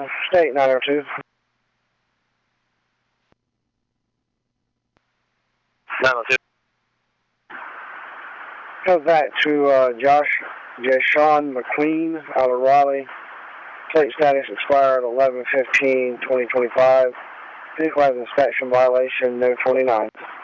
State 902. 902. Go back to Jashawn McQueen out of Raleigh. Plate status expired 11/15/2025. Vehicle has inspection violation, no 29.